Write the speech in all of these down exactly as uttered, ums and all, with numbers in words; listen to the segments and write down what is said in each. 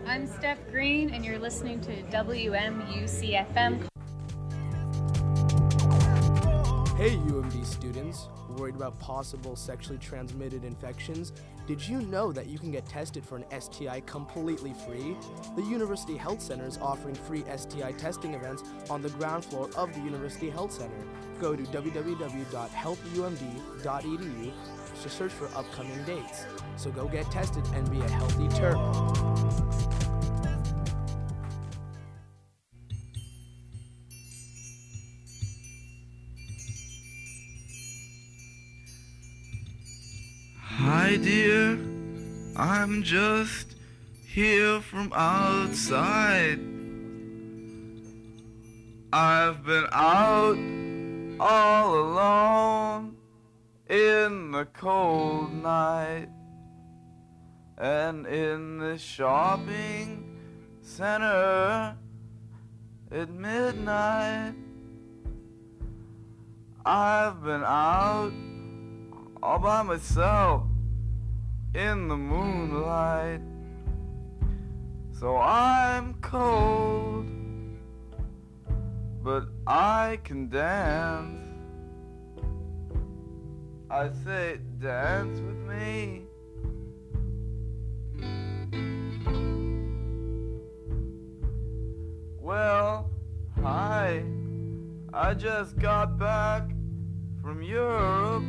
I'm Steph Green, and you're listening to W M U C F M. Hey U M D students, worried about possible sexually transmitted infections? Did you know that you can get tested for an S T I completely free? The University Health Center is offering free S T I testing events on the ground floor of the University Health Center. Go to w w w dot help u m d dot e d u to search for upcoming dates. So go get tested and be a healthy Terp. Hi dear, I'm just here from outside. I've been out all alone in the cold night, and in the shopping center at midnight. I've been out all by myself in the moonlight, so I'm cold, but I can dance. I say, dance with me. Well, hi, I just got back from Europe.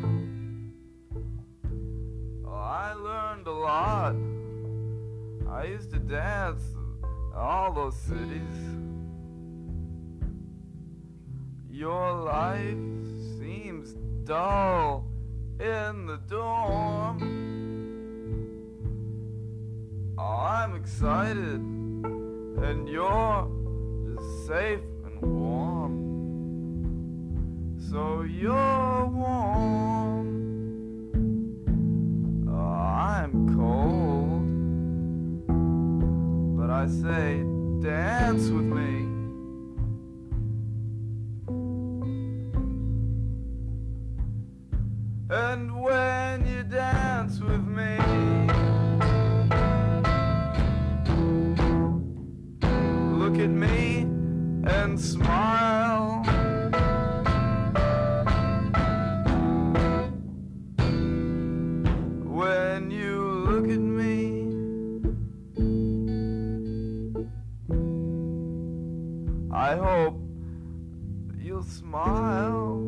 I learned a lot. I used to dance in all those cities. Your life seems dull in the dorm. Oh, I'm excited, and you're just safe and warm. So you're warm. I'm cold, but I say, dance with me. And when you dance with me, look at me and smile. When you look at me, I hope you'll smile.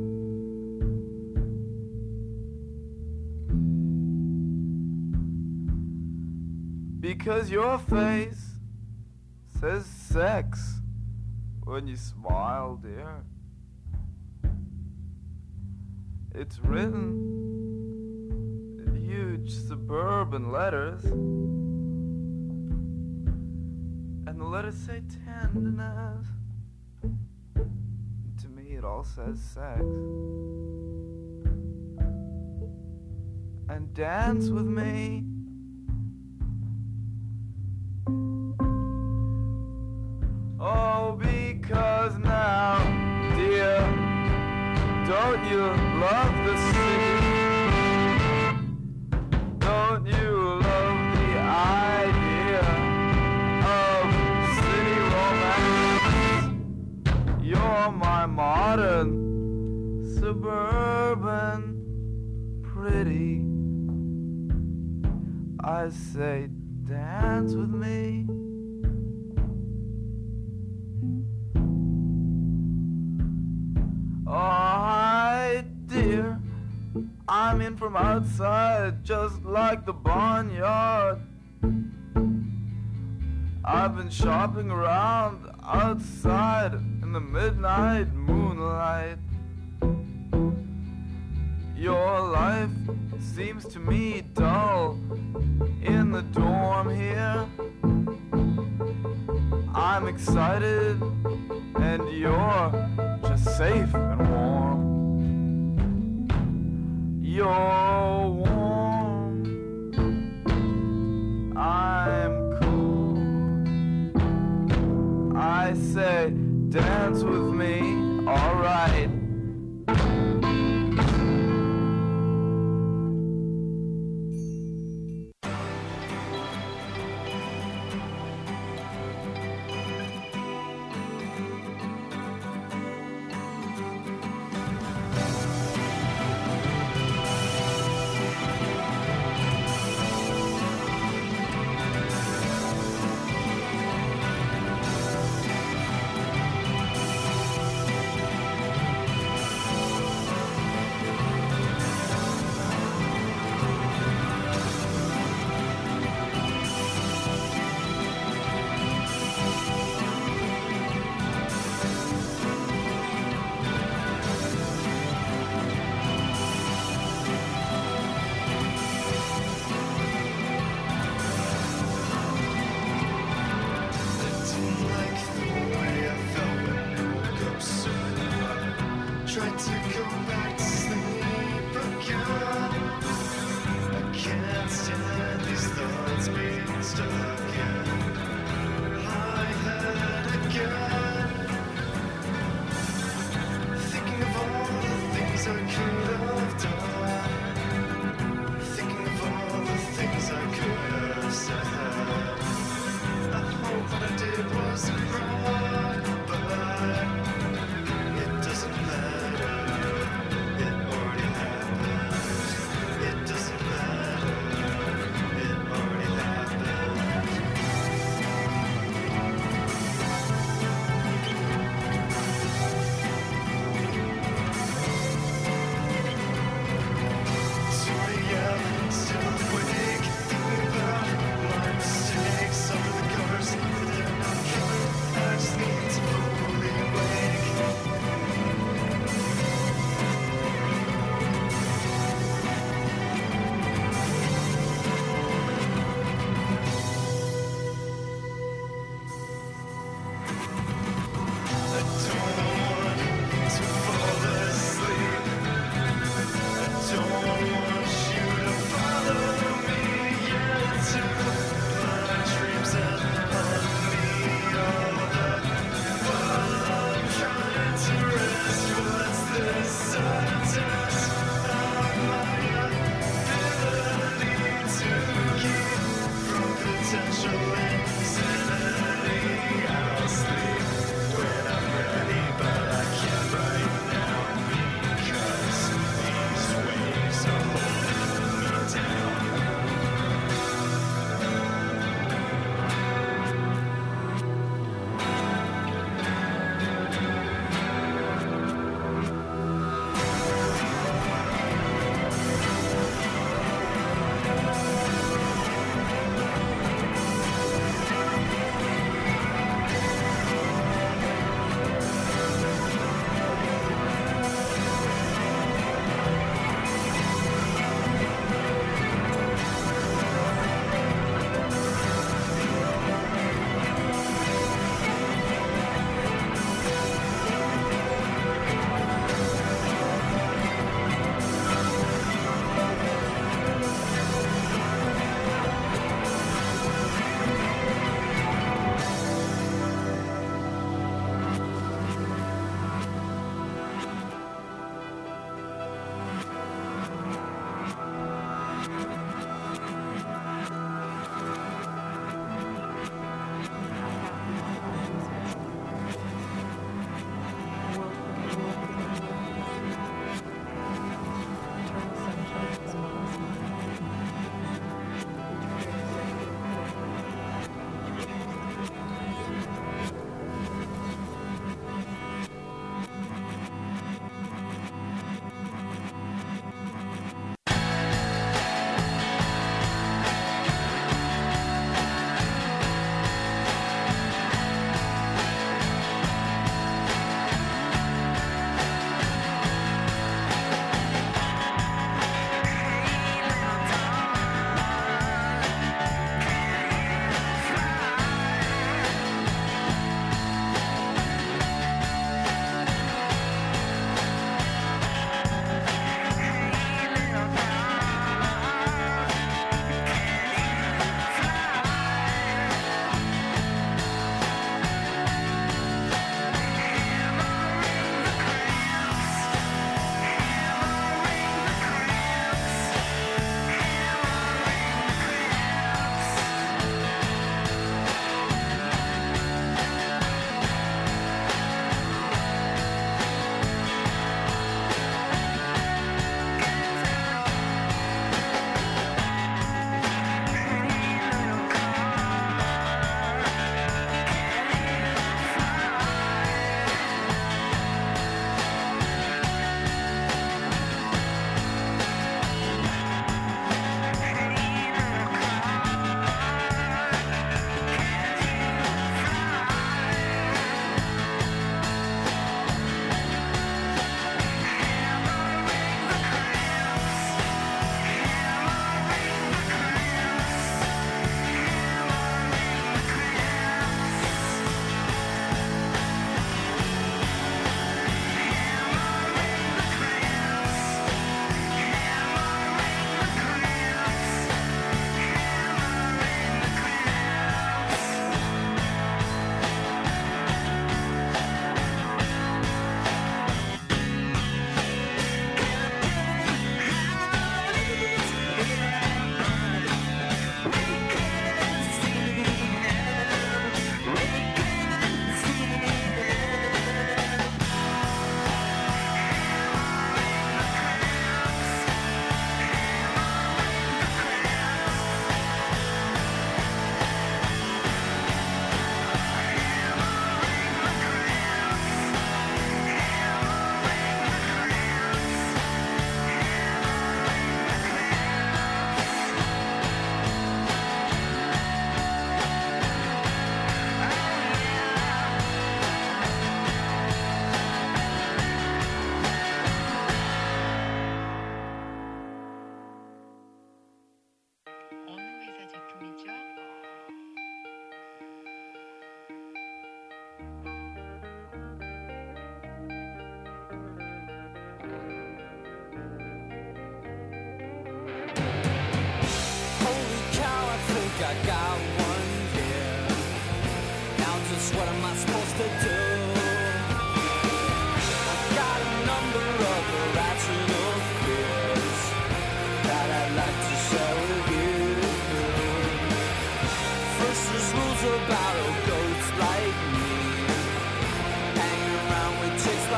Because your face says sex when you smile, dear. It's written huge suburban letters, and the letters say tenderness. To me it all says sex. And dance with me. Oh, because now, dear, don't you love the city? Don't you love the idea of city romance? You're my modern, suburban, pretty. I say, dance with me. Oh, hi, dear. I'm in from outside, just like the barnyard. I've been shopping around outside in the midnight moonlight. Your life seems to me dull in the dorm here. I'm excited, and you're just safe and warm. You're warm, I'm cool. I say, dance with me, alright. tried to go back to sleep again. I can't stand these thoughts being stuck in my head again. Thinking of all the things I could have done. Thinking of all the things I could have said. I hope what I did was wrong, but it doesn't matter.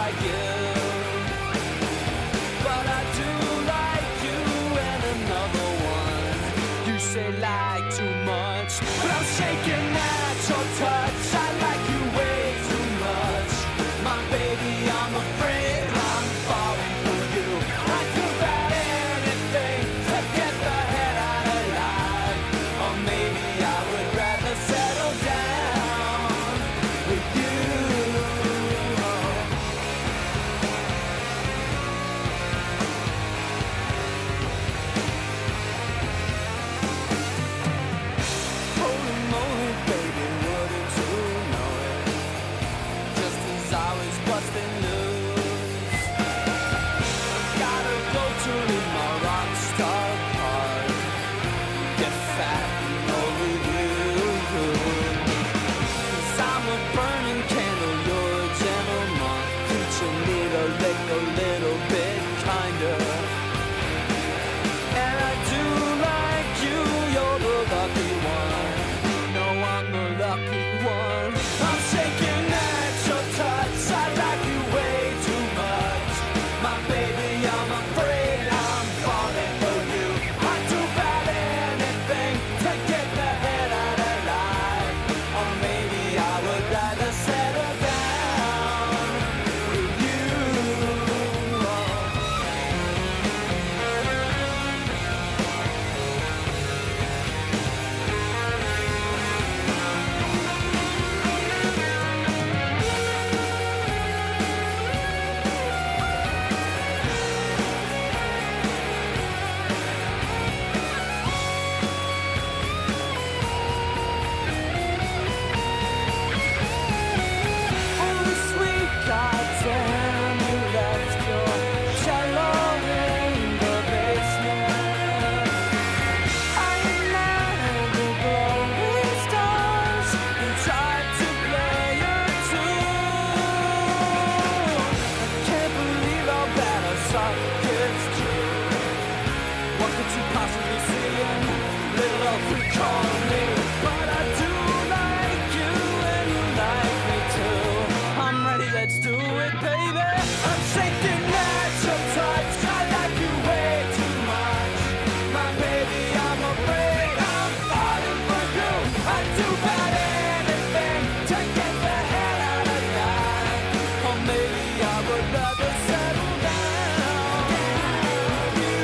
like you. But I do like you and another one. You say like too much, but I'm shaking at your touch. I like you way too much. My baby, I'm afraid I'm falling for you. I'd do about anything to get the head out alive. Or maybe I would rather settle down with you. Holy moly, baby, wouldn't you know it? Just as I was busting loose, gotta go to leave my rock star card. Get fat and over you. 'Cause I'm a burning candle, you're a gentle monk. Teaching me to lick a little bit kinder. And I do like you, you're the lucky one. No, I'm the lucky one. I'm shaking at your touch. I like you way too much. My baby, I'm afraid I'm falling for you. I'd do about anything to get the head out alive. Or maybe I would rather settle down with you. Oh, sweet goddamn, you left your cello in the basement. I ignited the glowing stars and tried to play your tune. I can't believe how bad I suck, it's true. What could you possibly see in little freak on me? But I do like you and you like me too. I'm ready, let's do it, baby. I'm shaking at your touch. I like you way too much. My baby, I'm afraid I'm falling for you. I'd do about anything to get the hell out of that. Or maybe I would rather settle down with you.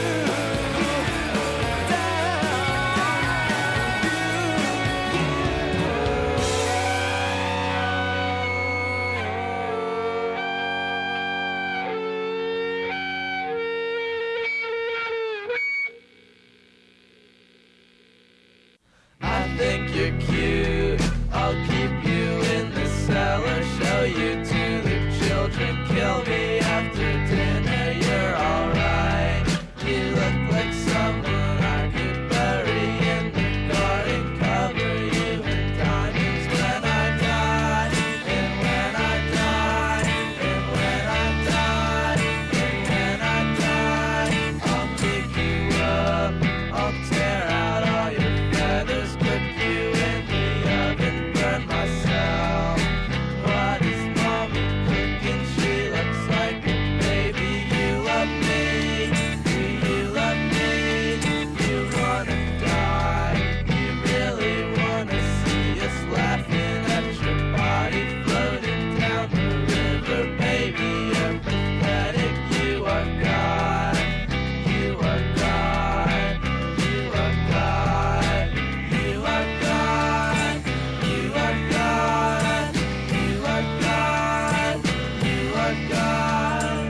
I think you're cute. I'll keep you in the cellar, show you to the children. Kill me after dinner, you're alright. You look like someone I could bury in the garden. Cover you in diamonds when I die. And when I die, and when I die, and when I die, I'll pick you up. I'll tear out all your feathers, cook you in the oven, burn myself. What is mommy cooking? She looks like a baby. You love me. Do you love me? You wanna die. You really wanna see us laughing at your body floating down the river. Baby, you're pathetic. You are God. You are God. You are God. You are God. You are God. You are God. You are God.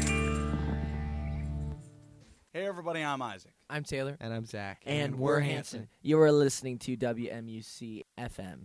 Hey everybody, I'm Isaac. I'm Taylor. And I'm Zach. And, we're Hanson. You are listening to W M U C F M.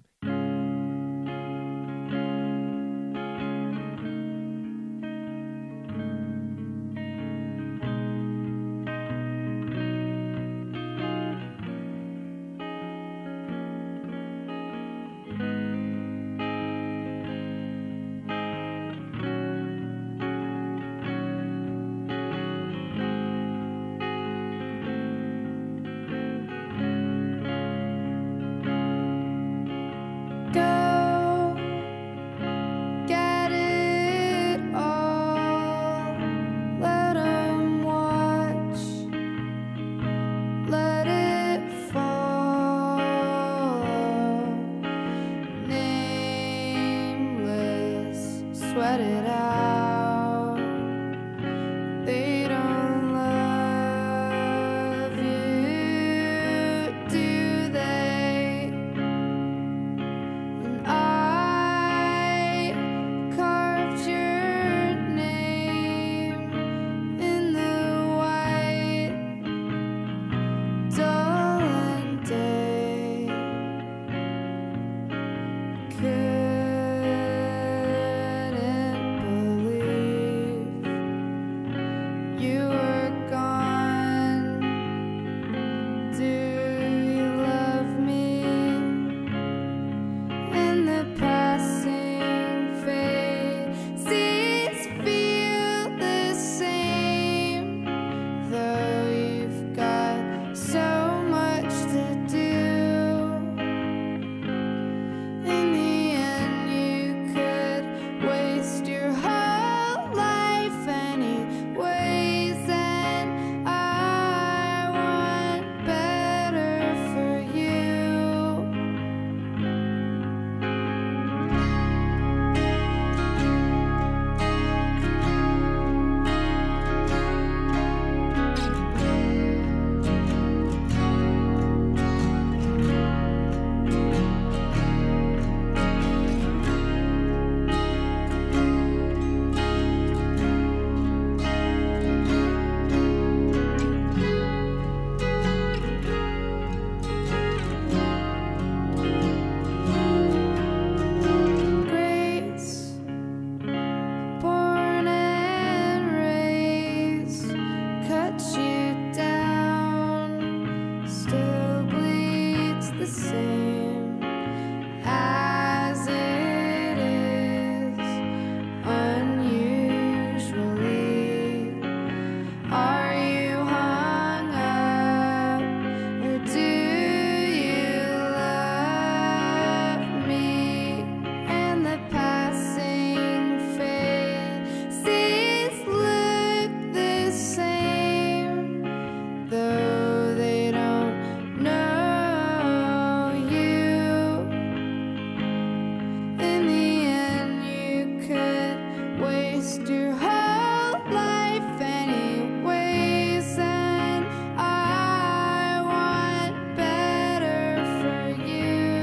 waste your whole life anyways, and I want better for you.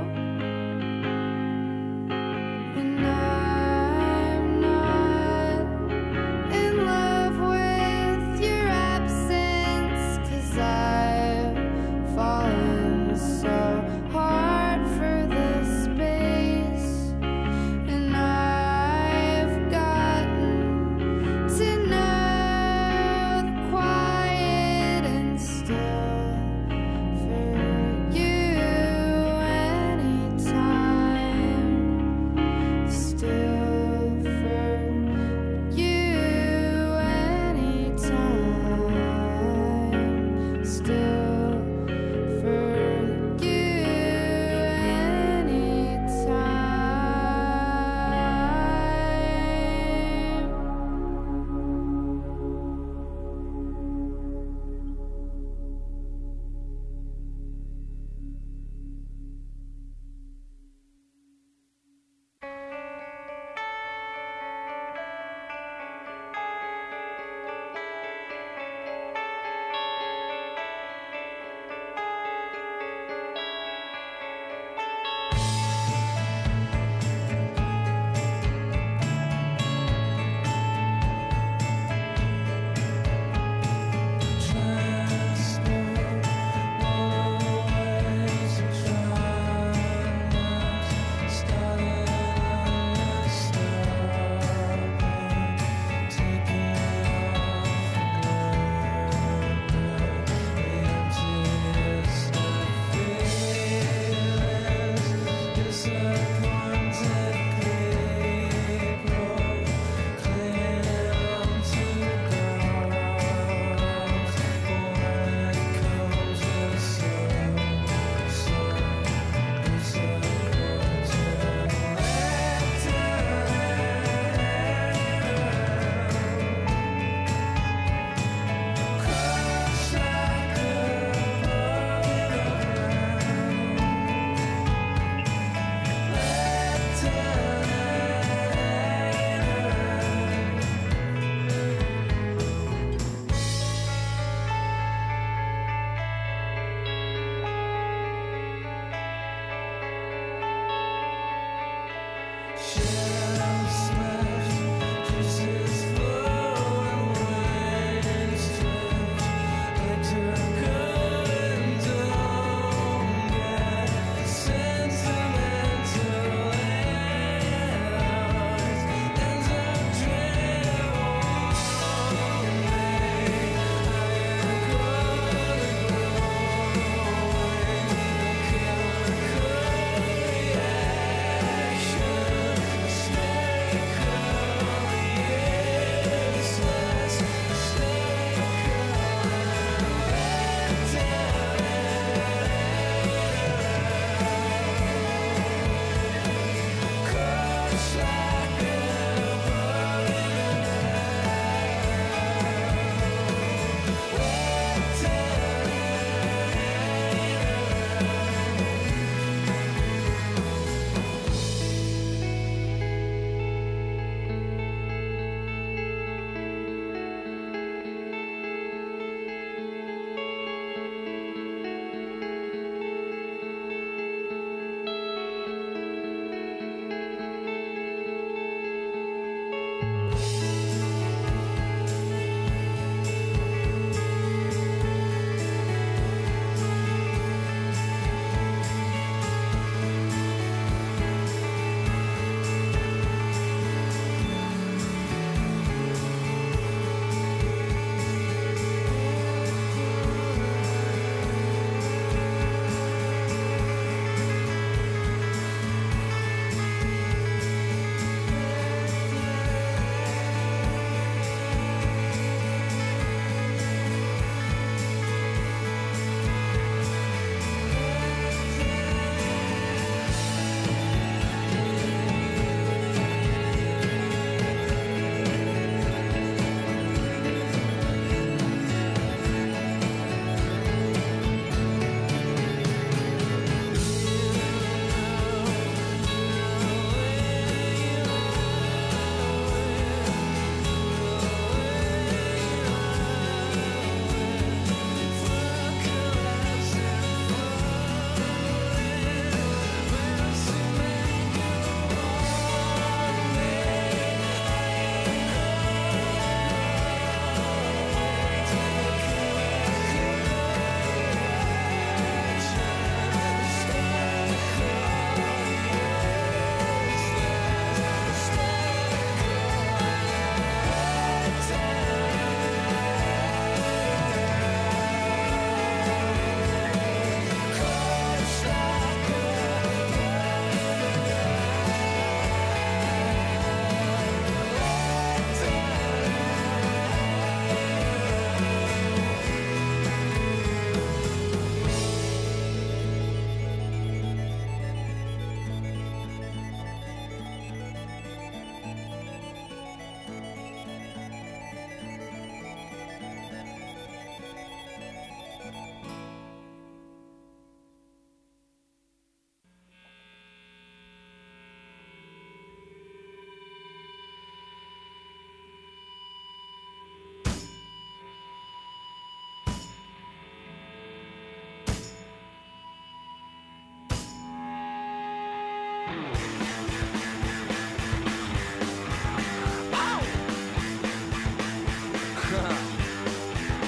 And I'm not in love with your absence, 'cause I've fallen so hard for this space, and I've gotten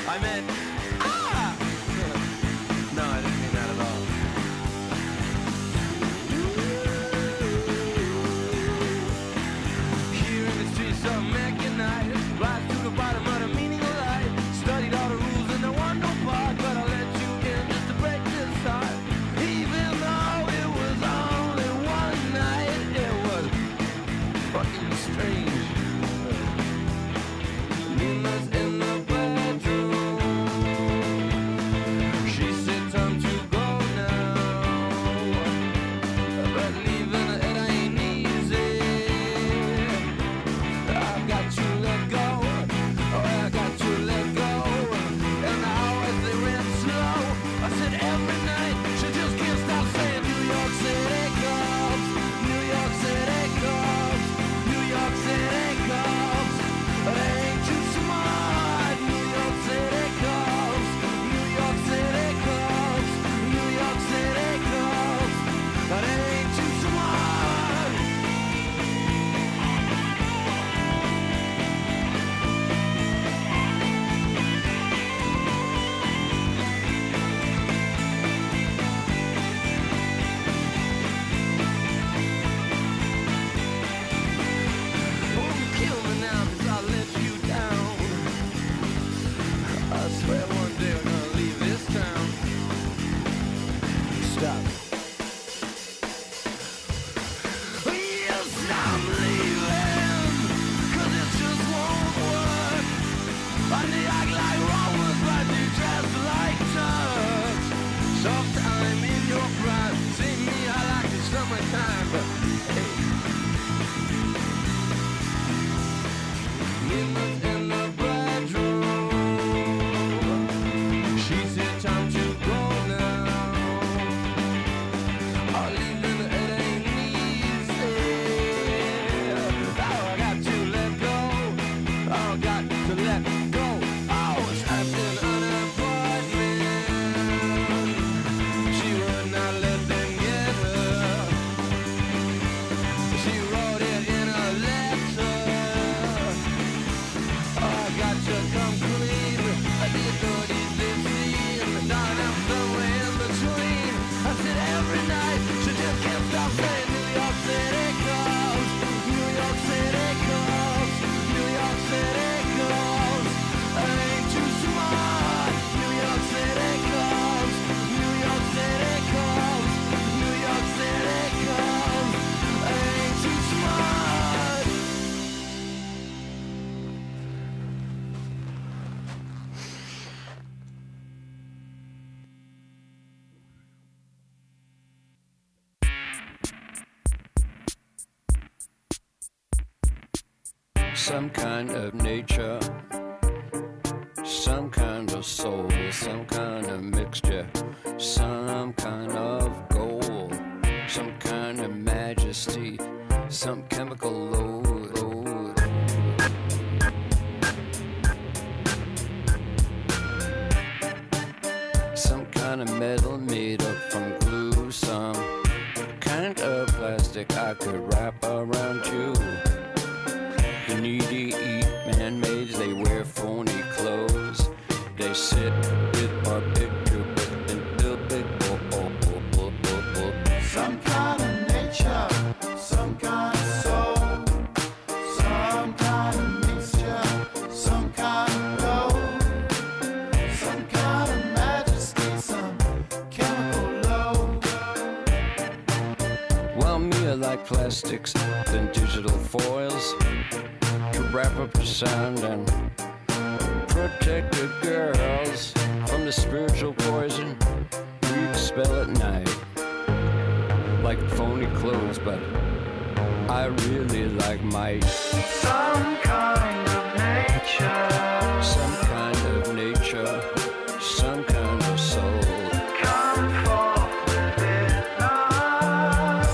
I meant, ah! No, I didn't mean that at all. Here in the streets of Mechanite, rise to the bottom of the meaning of life. Studied all the rules and there was no part, but I let you in just to break this heart. Even though it was only one night, it was fucking strange. Nina's in the bedroom. She said time to go now, but leaving it ain't easy. I've got to let go, oh I got to let go. And the hours they ran slow. I said every night she just can't stop saying New York City comes, New York City comes, New York City comes. It ain't too smart. New York City comes, New York City comes, New York City comes. It ain't too smart. Oh, kill me now 'cause I let you down. I swear one day we're gonna leave this town. Stop. Yes, I'm leaving 'cause it just won't work. I need act like Romans, but you just like touch. Sometime in your prime, see me, I like the summertime, but hey. Nina's in the bedroom. She said time to go now. Oh, leaving it ain't easy. Oh, I got to let go. Oh, got to let go. Oh, it's happening on an apartment. She would not let them get her. She wrote it in a letter. I got to come clean. I did not eat this scene. Down I'm somewhere in between. I said every night she just can't stop saying New York City calls, New York City calls, New York City calls. I ain't too smart. New York City calls, New York City calls, New York City calls. I ain't too smart. Some kind of nature, some kind of soul, some kind of mixture, some kind of gold, some kind of majesty, some chemical load. load. Some kind of metal made up from glue, some kind of plastic I could wrap around you. The needy eat man-mades, they wear phony clothes. They sit with our picture book and build big oh, oh, oh, oh, oh, oh. Some kind of nature, some kind of soul, some kind of mixture, some kind of gold, some kind of majesty, some chemical load. Well, me I like plastics than digital foils to wrap up the sound and protect the girls from the spiritual poison we expel at night. Like phony clothes, but I really like might. Some kind of nature, Some kind of nature, some kind of soul. come forth within us.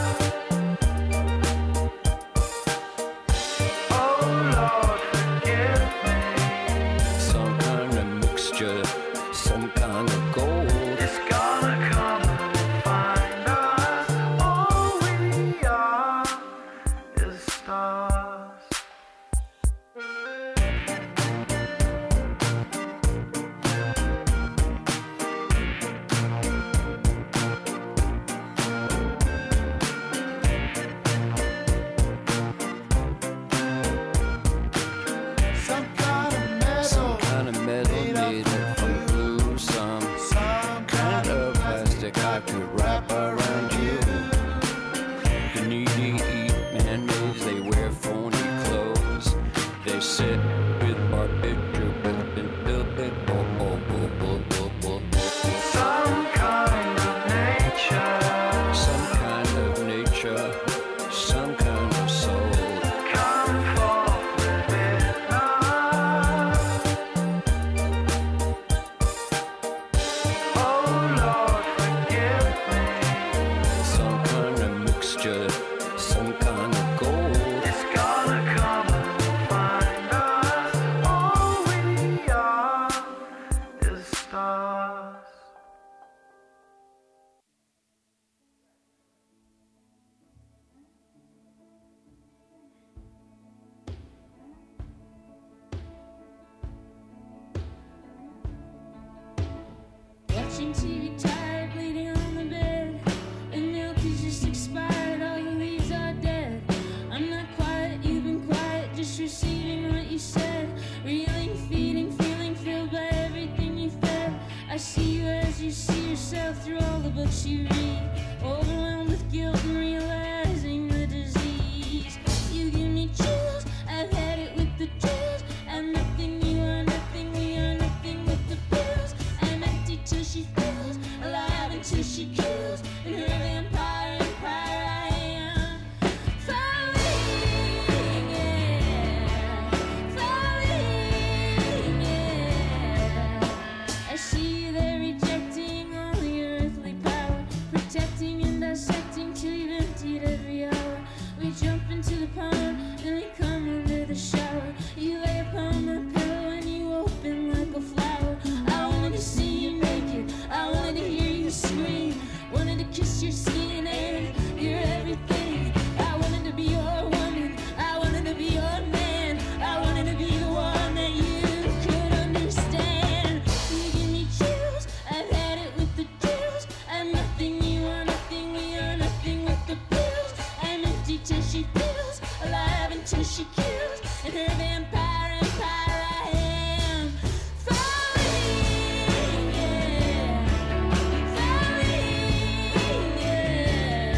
Oh Lord, forgive me. Some kind of mixture, some kind of gold. It's gonna come and find us. All we are is stars. kind of metal made up from glue, some kind of plastic I could wrap around you. The needy eat man-maids, they wear phony clothes. They sit with barbiturates and build big oh, oh, oh, oh, oh, oh, oh. Some kind of nature. Some kind of nature, some kind of soul. Come forth within us. Oh Lord, forgive me. Some kind of mixture, some kind of gold. It's gonna come and find us. All we are is stars. Watching T V tired, bleeding on the bed. The milk is just expired, all the leaves are dead. I'm not quiet, you've been quiet, just receiving what you said. Reeling, feeding, feeling filled by everything you fed. I see you as you see yourself through all the books you read. Overwhelmed with guilt and realizing the disease. You give me chills, I've had it with the chills. I'm nothing, you are nothing, we are nothing with the pills. I'm empty till she fills, alive until she kills. In her vampire empire I am falling, yeah, falling, yeah. I see you there rejecting all your earthly power, protecting and dissecting till you've emptied every hour. We jump into the pond, then we come under the shower. You lay upon my pillow and you open like a flower. I wanted to see you naked, I wanted to hear you scream. Wanted to kiss your skin and your everything. I wanted to be your woman, I wanted to be your man. I wanted to be the one that you could understand. You give me chills, I've had it with the chills. I'm nothing, you are nothing, we are nothing with the pills. I'm empty till she fills, alive until she kills. In her vampire empire I am falling, yeah, falling, yeah.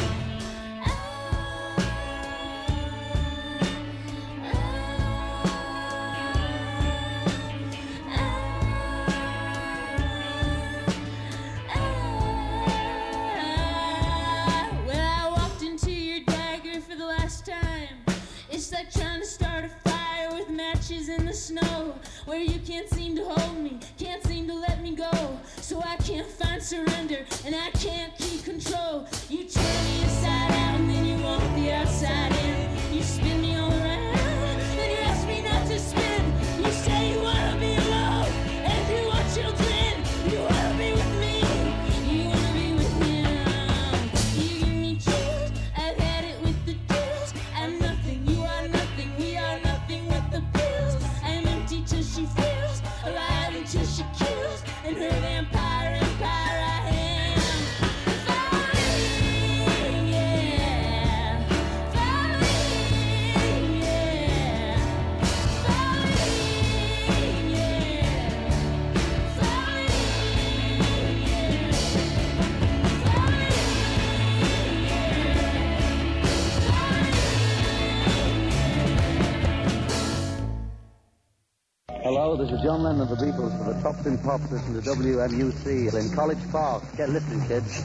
When I walked into your dagger for the last time, it's like trying to start a fire with matches in the snow, where you can't seem to hold me, can't seem to let me go. So I can't find surrender, and I can't keep control. You turn me inside out, and then you want the outside in. You spin me all around, then you ask me not to spin. You say you wanna be alone, and you want children. You wanna be with me, you wanna be with him. You give me chills, I've had it with the chills. I'm nothing, you are nothing, we are nothing with the pills. I'm empty till she feels, alive until she kills. In her vampire empire I am falling, yeah, falling, yeah, falling, yeah, falling, yeah. Hello, this is John Lennon of the Beatles for the Tops in Pops. Listen to W M U C in College Park. Get listening, kids.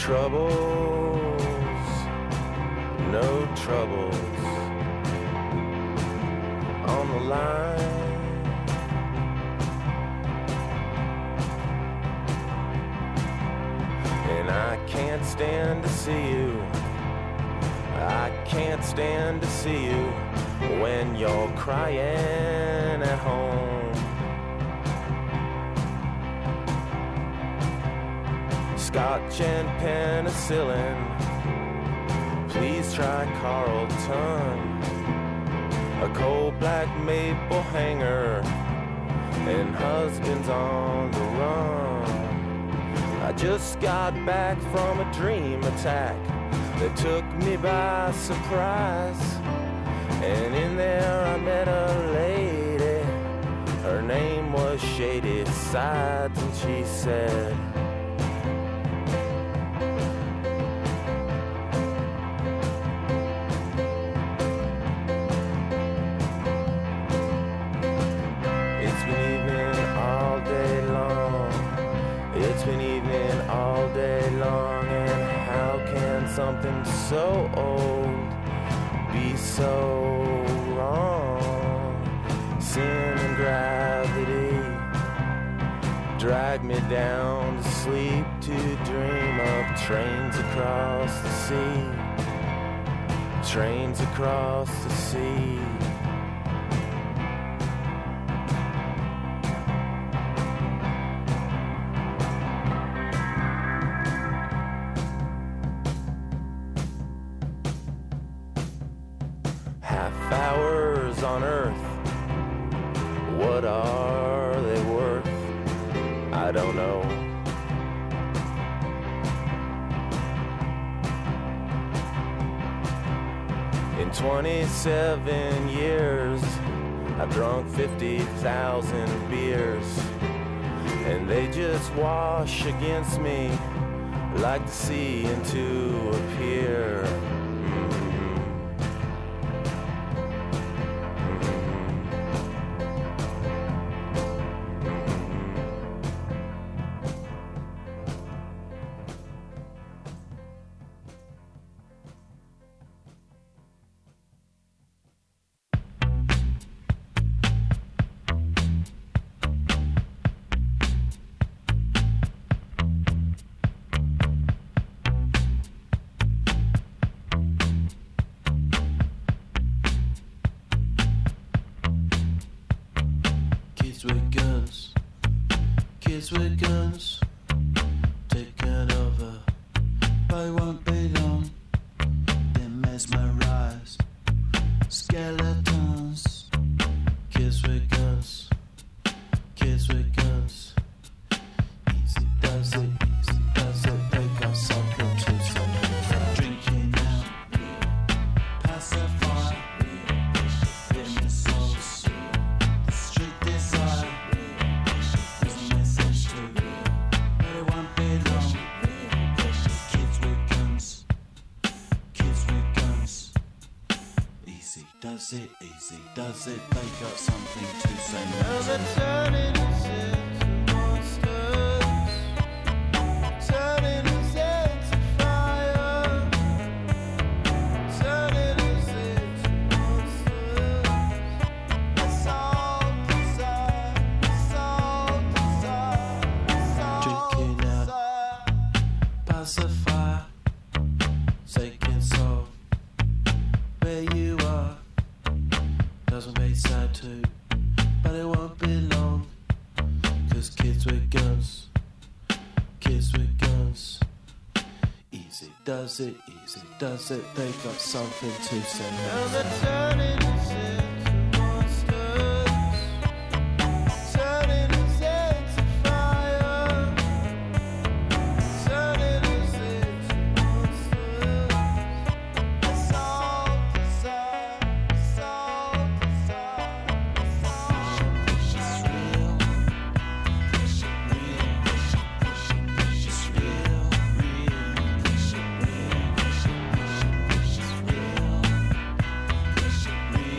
troubles, no troubles on the line. And I can't stand to see you, I can't stand to see you when you're crying at home. Scotch and penicillin, please try Carlton. A cold black maple hanger and husbands on the run. I just got back from a dream attack that took me by surprise. And in there I met a lady, her name was Shady Sides, and she said, it's been evening all day long, it's been evening all day long, and how can something so old be so wrong? Sin and gravity drag me down to sleep, to dream of trains across the sea, trains across the sea. Half hours on earth, what are they worth? I don't know. In twenty-seven years, I've drunk fifty thousand beers, and they just wash against me like the sea into a pier. Kids with guns, kids with guns, taken over, but it won't be long. They mesmerize skeletons. Kids with guns, kids with guns. Easy does it, easy does it. They got something to say. Drinking out, pacify, dim souls. The street desire, there's a message to, but it won't be long. Kids with guns, kids with guns. Easy does it, easy does it. They got something to say. Now they're turning us into monsters, turning us into fire, turning us into monsters. That's all desire, that's all desire, that's all drinking out, pacify, taking soul. Where you are doesn't make sad too, but it won't be long. Cause kids with guns, kids with guns. Easy does it, easy does it. They got something to say. Now they're turning us into monsters, turning us into fire, turning us into monsters. That's all desire, that's all desire, that's all. It's real, it's real, it's real, real, it's real, it's real,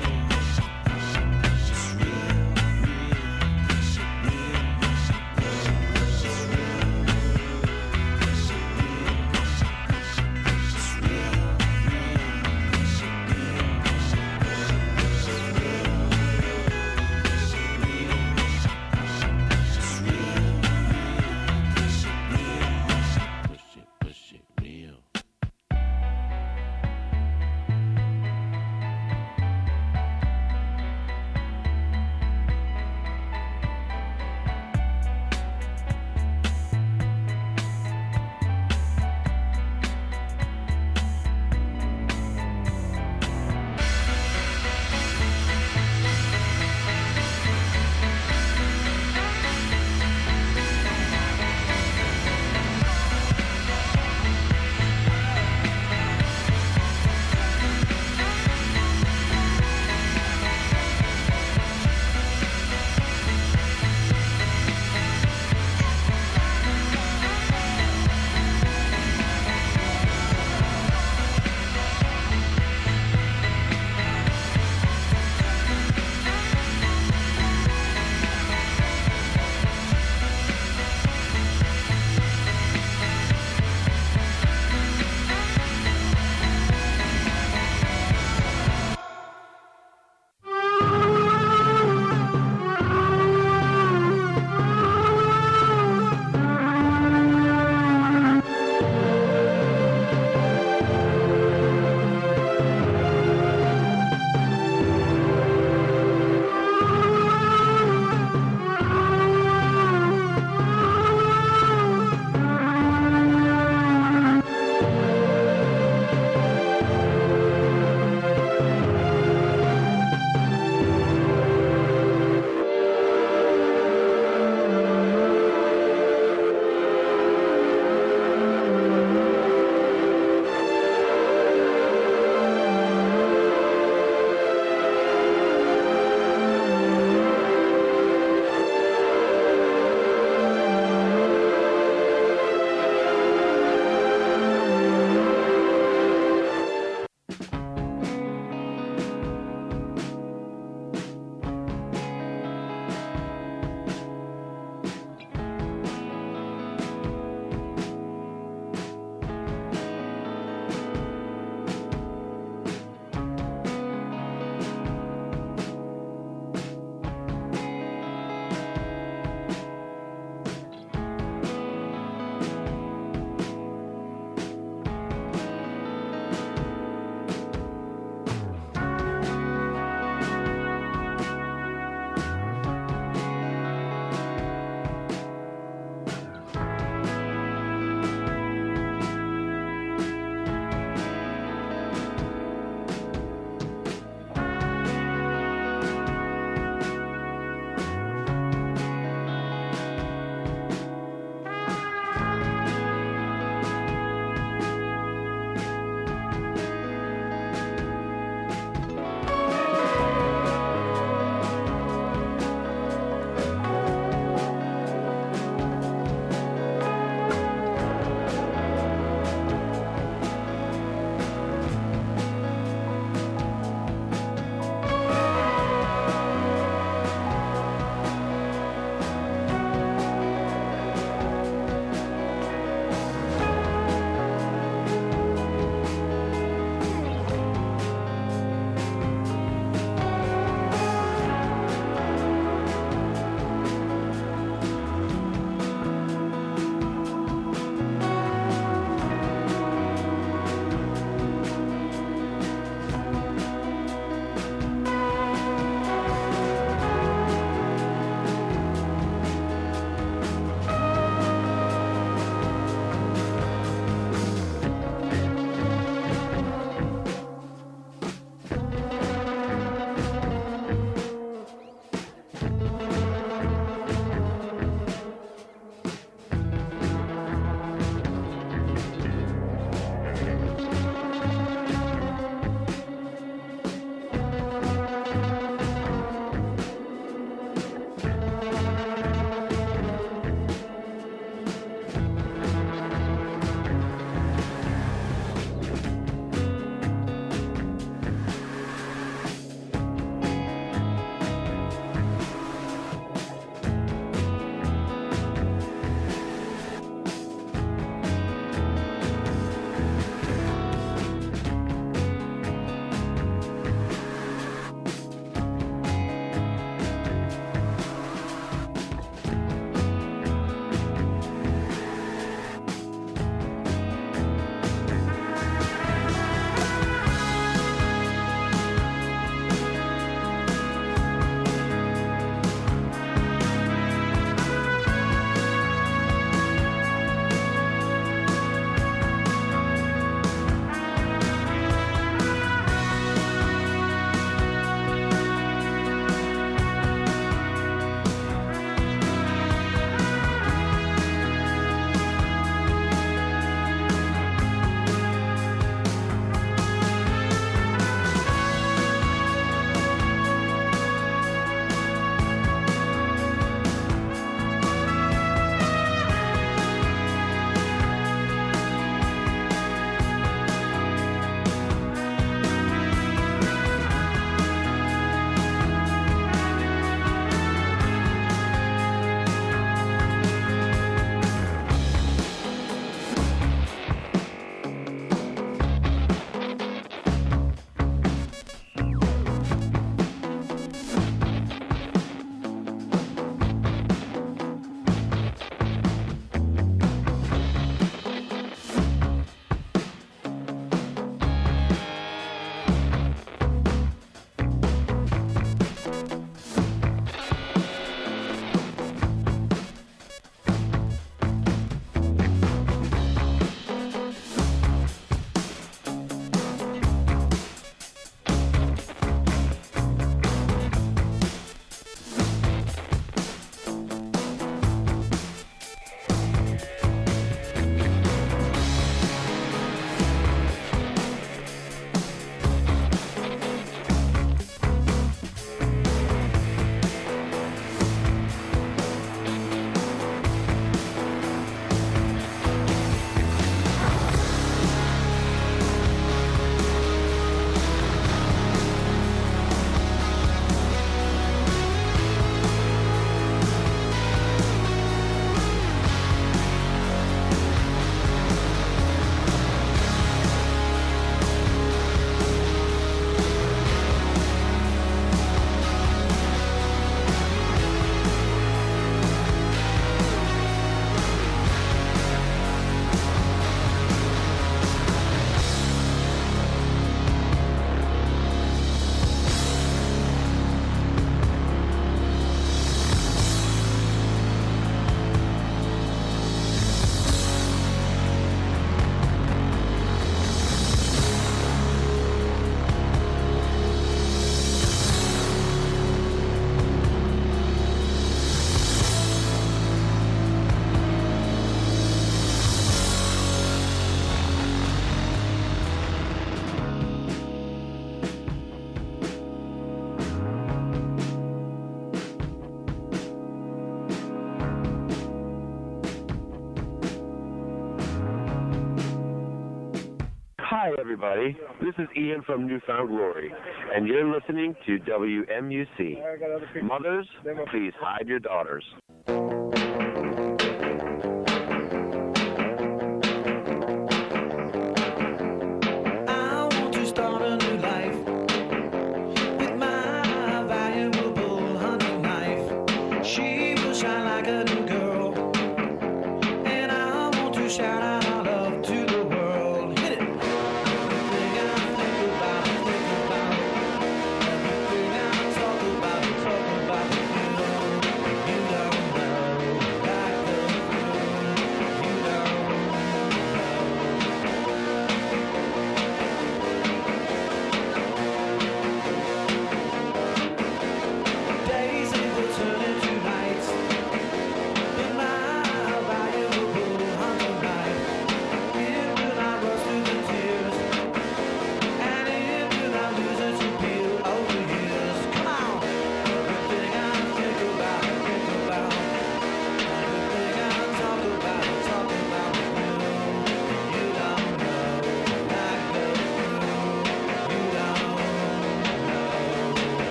Hi, everybody. This is Ian from Newfound Glory, and you're listening to W M U C. Mothers, please hide your daughters.